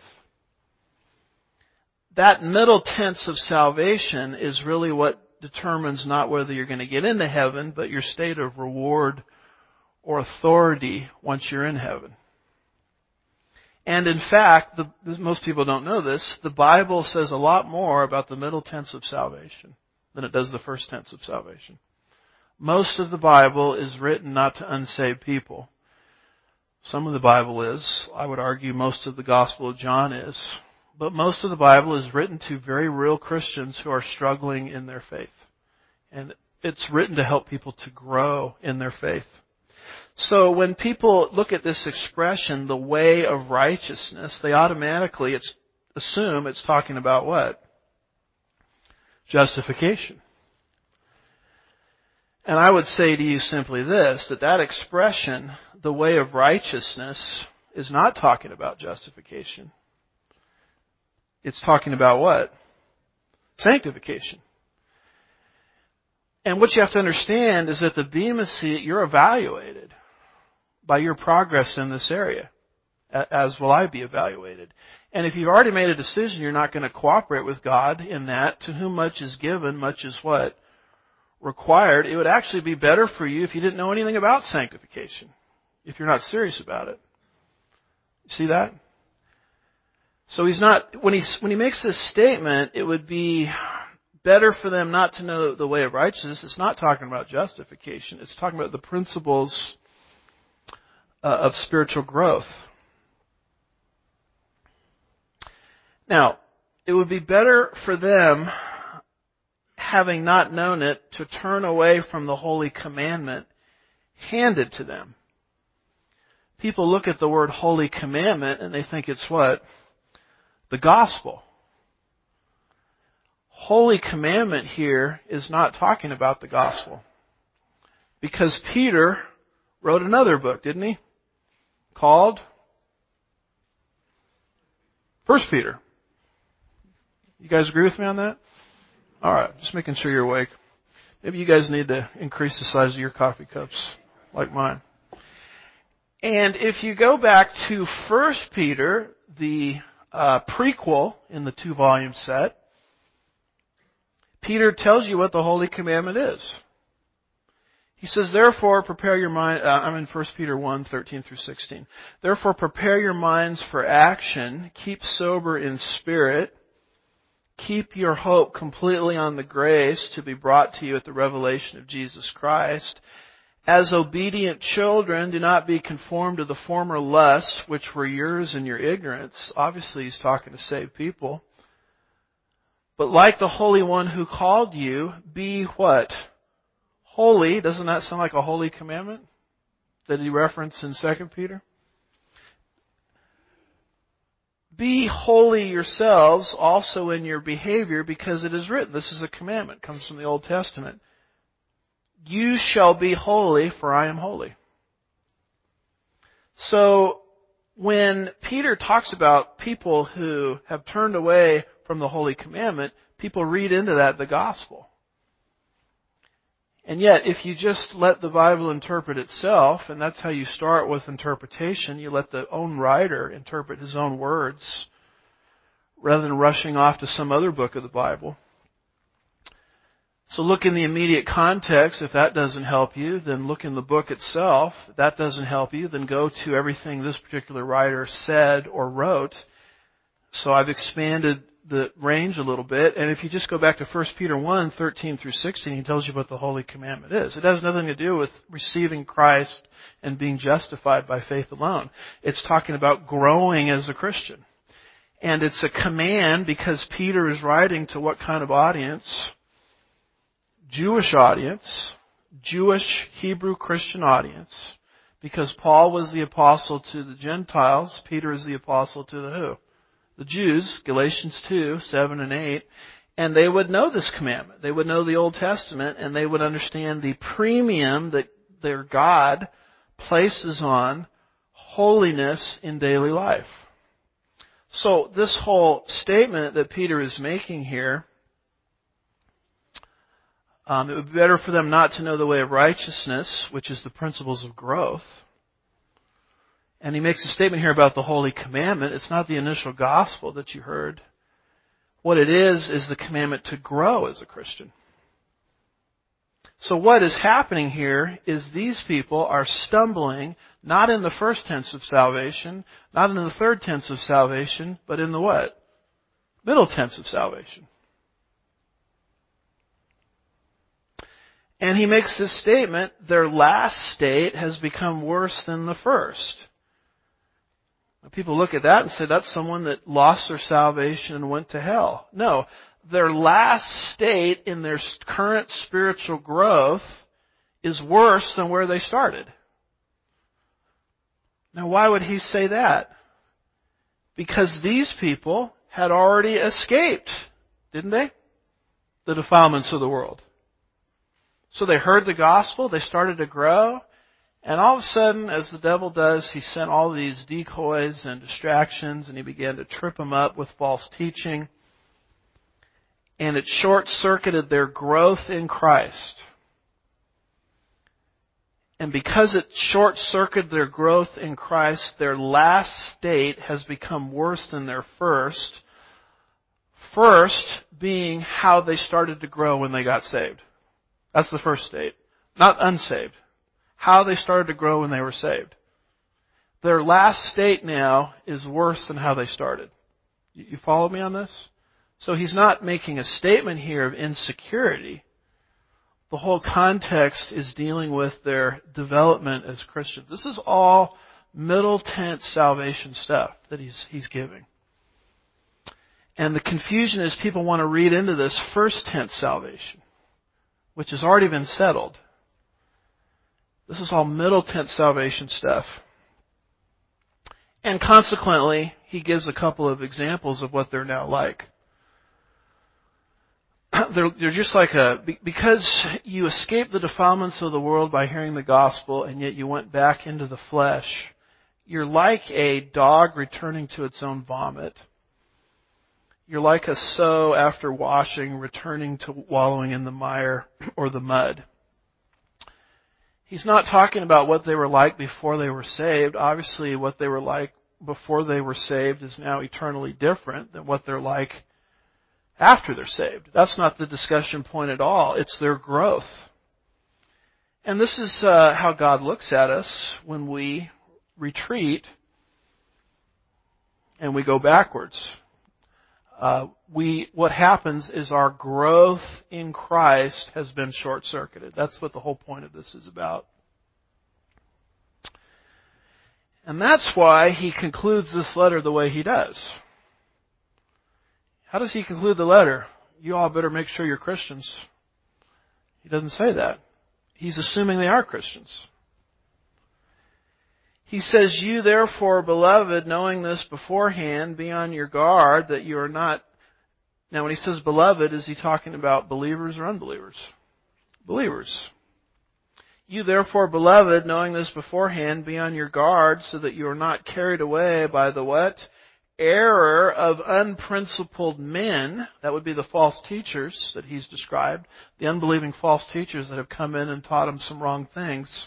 That middle tense of salvation is really what determines not whether you're going to get into heaven, but your state of reward or authority once you're in heaven. And in fact, the, most people don't know this, the Bible says a lot more about the middle tense of salvation than it does the first tense of salvation. Most of the Bible is written not to unsaved people. Some of the Bible is. I would argue most of the Gospel of John is. But most of the Bible is written to very real Christians who are struggling in their faith. And it's written to help people to grow in their faith. So when people look at this expression, the way of righteousness, they automatically it's, assume it's talking about what? Justification. And I would say to you simply this, that that expression, the way of righteousness, is not talking about justification. It's talking about what? Sanctification. And what you have to understand is that the Bema Seat, you're evaluated by your progress in this area, as will I be evaluated. And if you've already made a decision you're not going to cooperate with God in that, to whom much is given, much is what? Required. It would actually be better for you if you didn't know anything about sanctification, if you're not serious about it. See that? So he's not, when he, when he makes this statement, it would be better for them not to know the way of righteousness. It's not talking about justification. It's talking about the principles uh, of spiritual growth. Now, it would be better for them, having not known it, to turn away from the holy commandment handed to them. People look at the word holy commandment and they think it's what? The gospel. Holy commandment here is not talking about the gospel. Because Peter wrote another book, didn't he? Called First Peter. You guys agree with me on that? Alright, just making sure you're awake. Maybe you guys need to increase the size of your coffee cups, like mine. And if you go back to First Peter, the uh, prequel in the two-volume set, Peter tells you what the Holy Commandment is. He says, therefore, prepare your mind, uh, I'm in First Peter one, thirteen through sixteen. Therefore, prepare your minds for action, keep sober in spirit, keep your hope completely on the grace to be brought to you at the revelation of Jesus Christ. As obedient children, do not be conformed to the former lusts which were yours in your ignorance. Obviously, he's talking to saved people. But like the Holy One who called you, be what? Holy. Doesn't that sound like a holy commandment that he referenced in Second Peter? Be holy yourselves also in your behavior, because it is written. This is a commandment. It comes from the Old Testament. You shall be holy, for I am holy. So, when Peter talks about people who have turned away from the holy commandment, people read into that the gospel. And yet, if you just let the Bible interpret itself, and that's how you start with interpretation, you let the own writer interpret his own words, rather than rushing off to some other book of the Bible. So look in the immediate context. If that doesn't help you, then look in the book itself. If that doesn't help you, then go to everything this particular writer said or wrote. So I've expanded the range a little bit. And if you just go back to First Peter one, thirteen through sixteen, he tells you what the Holy Commandment is. It has nothing to do with receiving Christ and being justified by faith alone. It's talking about growing as a Christian. And it's a command because Peter is writing to what kind of audience? Jewish audience, Jewish Hebrew Christian audience, because Paul was the apostle to the Gentiles, Peter is the apostle to the who? The Jews, Galatians two, seven and eight, and they would know this commandment. They would know the Old Testament, and they would understand the premium that their God places on holiness in daily life. So this whole statement that Peter is making here, Um, it would be better for them not to know the way of righteousness, which is the principles of growth. And he makes a statement here about the Holy Commandment. It's not the initial gospel that you heard. What it is, is the commandment to grow as a Christian. So what is happening here is these people are stumbling, not in the first tense of salvation, not in the third tense of salvation, but in the what? Middle tense of salvation. And he makes this statement, their last state has become worse than the first. Now, people look at that and say, that's someone that lost their salvation and went to hell. No, their last state in their current spiritual growth is worse than where they started. Now, why would he say that? Because these people had already escaped, didn't they? The defilements of the world. So they heard the gospel, they started to grow, and all of a sudden, as the devil does, he sent all these decoys and distractions, and he began to trip them up with false teaching. And it short-circuited their growth in Christ. And because it short-circuited their growth in Christ, their last state has become worse than their first. First being how they started to grow when they got saved. That's the first state. Not unsaved. How they started to grow when they were saved. Their last state now is worse than how they started. You follow me on this? So he's not making a statement here of insecurity. The whole context is dealing with their development as Christians. This is all middle tense salvation stuff that he's, he's giving. And the confusion is people want to read into this first tense salvation, which has already been settled. This is all middle tense salvation stuff. And consequently, he gives a couple of examples of what they're now like. They're, they're just like a, because you escaped the defilements of the world by hearing the gospel, and yet you went back into the flesh, you're like a dog returning to its own vomit. You're like a sow after washing, returning to wallowing in the mire or the mud. He's not talking about what they were like before they were saved. Obviously, what they were like before they were saved is now eternally different than what they're like after they're saved. That's not the discussion point at all. It's their growth. And this is uh, how God looks at us when we retreat and we go backwards. Uh, we, what happens is our growth in Christ has been short-circuited. That's what the whole point of this is about. And that's why he concludes this letter the way he does. How does he conclude the letter? you all better make sure you're Christians. He doesn't say that. He's assuming they are Christians. He says, you therefore, beloved, knowing this beforehand, be on your guard that you are not... Now when he says beloved, is he talking about believers or unbelievers? Believers. You therefore, beloved, knowing this beforehand, be on your guard so that you are not carried away by the what? Error of unprincipled men. That would be the false teachers that he's described. The unbelieving false teachers that have come in and taught him some wrong things.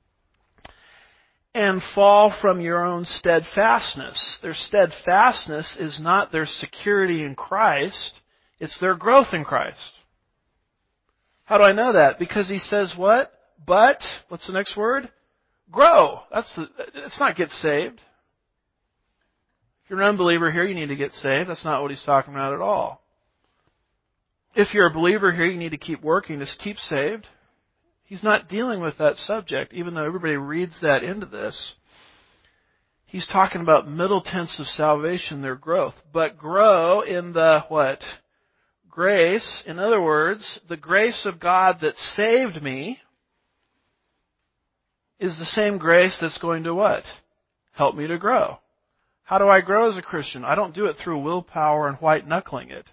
And fall from your own steadfastness. Their steadfastness is not their security in Christ. It's their growth in Christ. How do I know that? Because he says what? But, what's the next word? Grow. That's the, it's not get saved. If you're an unbeliever here, you need to get saved. That's not what he's talking about at all. If you're a believer here, you need to keep working to keep saved. He's not dealing with that subject, even though everybody reads that into this. He's talking about middle tense of salvation, their growth. But grow in the what? Grace. In other words, the grace of God that saved me is the same grace that's going to what? Help me to grow. How do I grow as a Christian? I don't do it through willpower and white-knuckling it.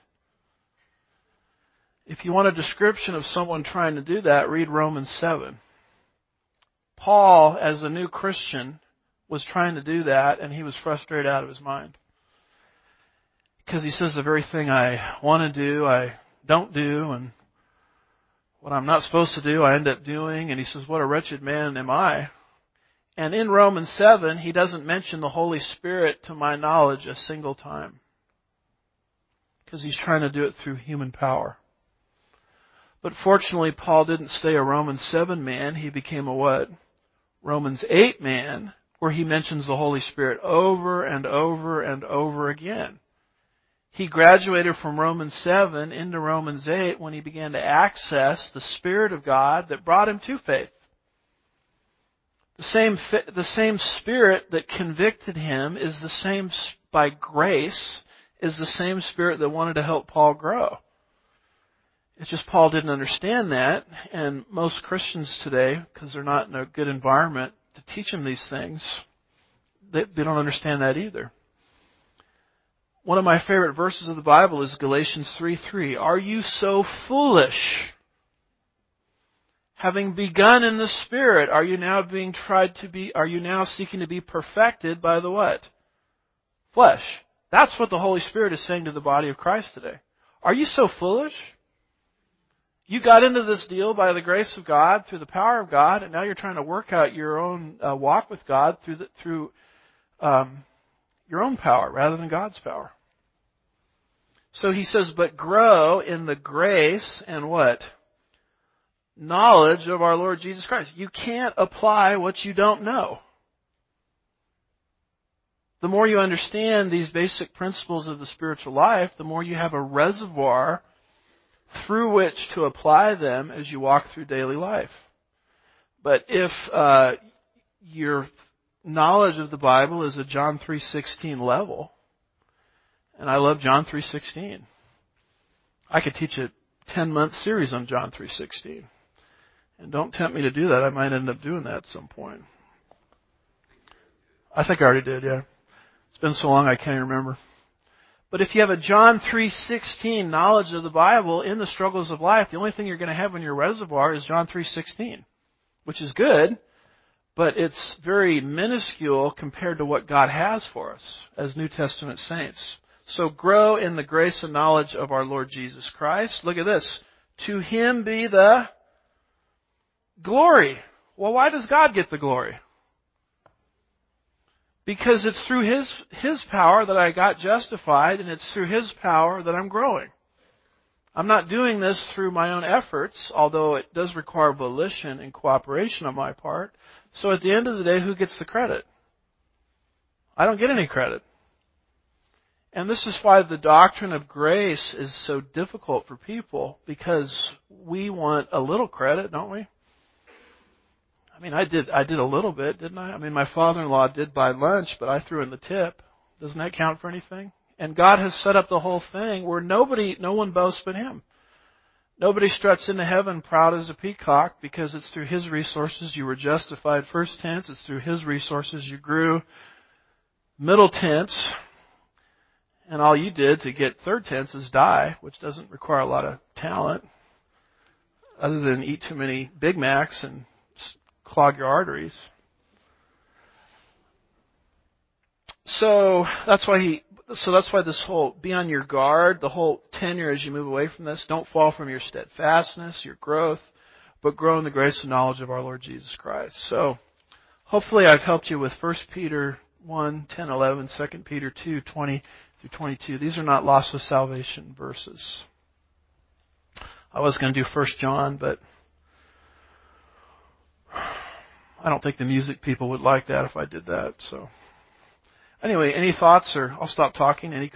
If you want a description of someone trying to do that, read Romans seven. Paul, as a new Christian, was trying to do that, and he was frustrated out of his mind. Because he says the very thing I want to do, I don't do, and what I'm not supposed to do, I end up doing. And he says, what a wretched man am I. And in Romans seven, he doesn't mention the Holy Spirit, to my knowledge, a single time. Because he's trying to do it through human power. But fortunately, Paul didn't stay a Romans seven man. He became a what? Romans eight man, where he mentions the Holy Spirit over and over and over again. He graduated from Romans seven into Romans eight when he began to access the Spirit of God that brought him to faith. The same, the same Spirit that convicted him is the same, by grace, is the same Spirit that wanted to help Paul grow. It's just Paul didn't understand that, and most Christians today, because they're not in a good environment to teach them these things, they, they don't understand that either. One of my favorite verses of the Bible is Galatians three three. Are you so foolish? Having begun in the Spirit, are you now being tried to be, are you now seeking to be perfected by the what? Flesh. That's what the Holy Spirit is saying to the body of Christ today. Are you so foolish? You got into this deal by the grace of God, through the power of God, and now you're trying to work out your own uh, walk with God through the, through um, your own power rather than God's power. So he says, but grow in the grace and what? Knowledge of our Lord Jesus Christ. You can't apply what you don't know. The more you understand these basic principles of the spiritual life, the more you have a reservoir through which to apply them as you walk through daily life. But if uh, your knowledge of the Bible is a John three sixteen level, and I love John three sixteen, I could teach a ten-month series on John three sixteen. And don't tempt me to do that. I might end up doing that at some point. I think I already did, yeah. It's been so long I can't even remember. But if you have a John three sixteen knowledge of the Bible in the struggles of life, the only thing you're going to have in your reservoir is John three sixteen, which is good, but it's very minuscule compared to what God has for us as New Testament saints. So grow in the grace and knowledge of our Lord Jesus Christ. Look at this. To Him be the glory. Well, why does God get the glory? Because it's through His, His power that I got justified, and it's through His power that I'm growing. I'm not doing this through my own efforts, although it does require volition and cooperation on my part. So at the end of the day, who gets the credit? I don't get any credit. And this is why the doctrine of grace is so difficult for people, because we want a little credit, don't we? I mean, I did I did a little bit, didn't I? I mean, my father-in-law did buy lunch, but I threw in the tip. Doesn't that count for anything? And God has set up the whole thing where nobody, no one boasts but Him. Nobody struts into heaven proud as a peacock because it's through His resources you were justified, first tense. It's through His resources you grew, middle tense. And all you did to get third tense is die, which doesn't require a lot of talent other than eat too many Big Macs and clog your arteries. So that's why he. So that's why this whole be on your guard, the whole tenure as you move away from this. Don't fall from your steadfastness, your growth, but grow in the grace and knowledge of our Lord Jesus Christ. So hopefully I've helped you with First Peter one, ten, eleven, Second Peter two, twenty through twenty-two. These are not loss of salvation verses. I was going to do First John, but I don't think the music people would like that if I did that. So anyway, any thoughts, or I'll stop talking. Any